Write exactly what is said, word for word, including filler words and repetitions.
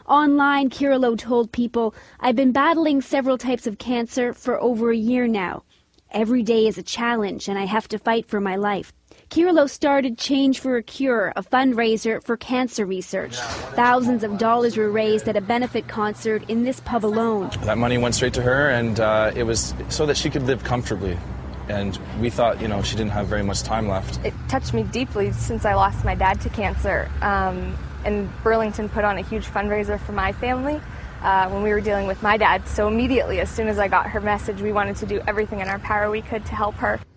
Online, Kirilo told People, "I've been battling several types of cancer for over a year now. Every day is a challenge and I have to fight for my life." Kirilo started Change for a Cure, a fundraiser for cancer research. Thousands of dollars were raised at a benefit concert in this pub alone. That money went straight to her, and uh, it was so that she could live comfortably. And we thought, you know, she didn't have very much time left. It touched me deeply since I lost my dad to cancer. Um, and Burlington put on a huge fundraiser for my family uh, when we were dealing with my dad. So immediately, as soon as I got her message, we wanted to do everything in our power we could to help her.